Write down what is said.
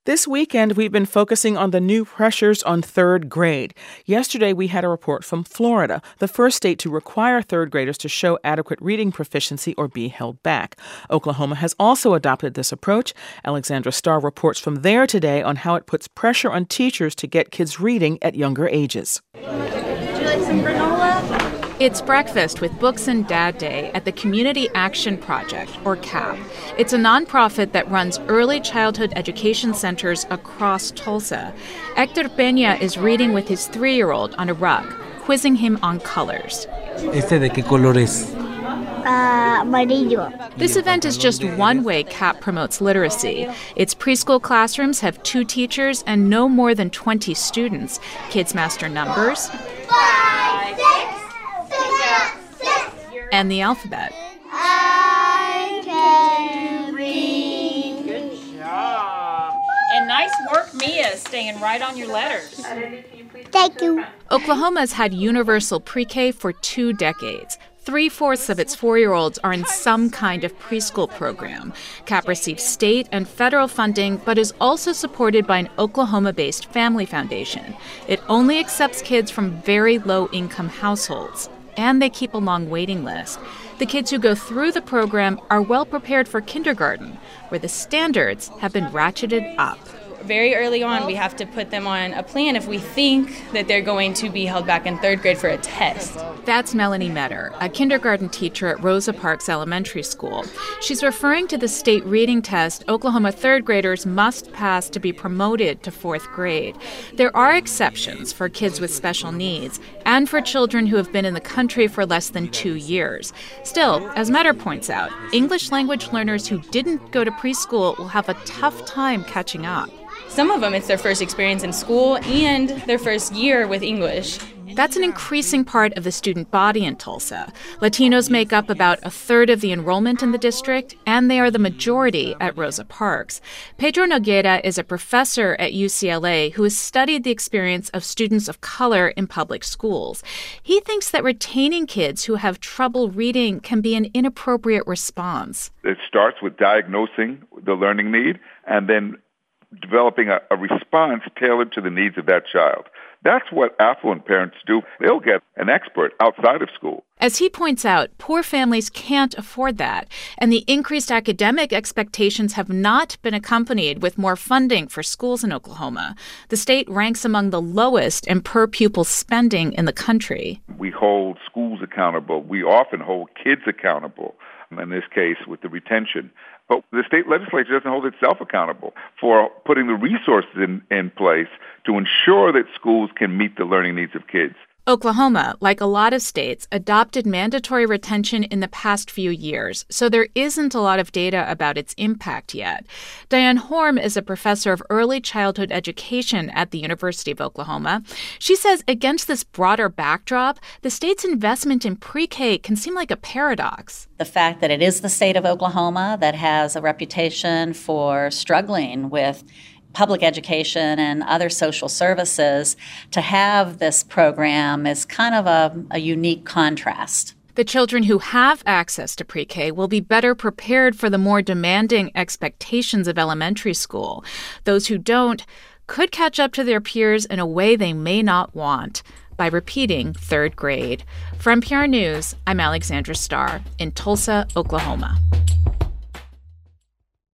This weekend, we've been focusing on the new pressures on third grade. Yesterday, we had a report from Florida, the first state to require third graders to show adequate reading proficiency or be held back. Oklahoma has also adopted this approach. Alexandra Starr reports from there today on how it puts pressure on teachers to get kids reading at younger ages. Would you like some granola? It's breakfast with Books and Dad Day at the Community Action Project, or CAP. It's a nonprofit that runs early childhood education centers across Tulsa. Hector Peña is reading with his 3-year-old on a rug, quizzing him on colors. ¿De qué color es? Amarillo. This event is just one way CAP promotes literacy. Its preschool classrooms have 2 teachers and no more than 20 students. Kids master numbers 5, 6, and the alphabet. I can read. Good job. And nice work, Mia, staying right on your letters. Thank you. Oklahoma's had universal pre-K for 2 decades. 3/4 of its 4-year-olds are in some kind of preschool program. CAP receives state and federal funding, but is also supported by an Oklahoma-based family foundation. It only accepts kids from very low-income households, and they keep a long waiting list. The kids who go through the program are well prepared for kindergarten, where the standards have been ratcheted up. Very early on, we have to put them on a plan if we think that they're going to be held back in 3rd grade for a test. That's Melanie Metter, a kindergarten teacher at Rosa Parks Elementary School. She's referring to the state reading test Oklahoma 3rd graders must pass to be promoted to 4th grade. There are exceptions for kids with special needs and for children who have been in the country for less than 2 years. Still, as Metter points out, English language learners who didn't go to preschool will have a tough time catching up. Some of them, it's their first experience in school and their first year with English. That's an increasing part of the student body in Tulsa. Latinos make up about 1/3 of the enrollment in the district, and they are the majority at Rosa Parks. Pedro Noguera is a professor at UCLA who has studied the experience of students of color in public schools. He thinks that retaining kids who have trouble reading can be an inappropriate response. It starts with diagnosing the learning need and then developing a response tailored to the needs of that child. That's what affluent parents do. They'll get an expert outside of school. As he points out, poor families can't afford that, and the increased academic expectations have not been accompanied with more funding for schools in Oklahoma. The state ranks among the lowest in per-pupil spending in the country. We hold schools accountable. We often hold kids accountable, in this case with the retention. But the state legislature doesn't hold itself accountable for putting the resources in place to ensure that schools can meet the learning needs of kids. Oklahoma, like a lot of states, adopted mandatory retention in the past few years, so there isn't a lot of data about its impact yet. Diane Horm is a professor of early childhood education at the University of Oklahoma. She says against this broader backdrop, the state's investment in pre-K can seem like a paradox. The fact that it is the state of Oklahoma that has a reputation for struggling with public education and other social services, to have this program is kind of a unique contrast. The children who have access to pre-K will be better prepared for the more demanding expectations of elementary school. Those who don't could catch up to their peers in a way they may not want by repeating 3rd grade. For NPR News, I'm Alexandra Starr in Tulsa, Oklahoma.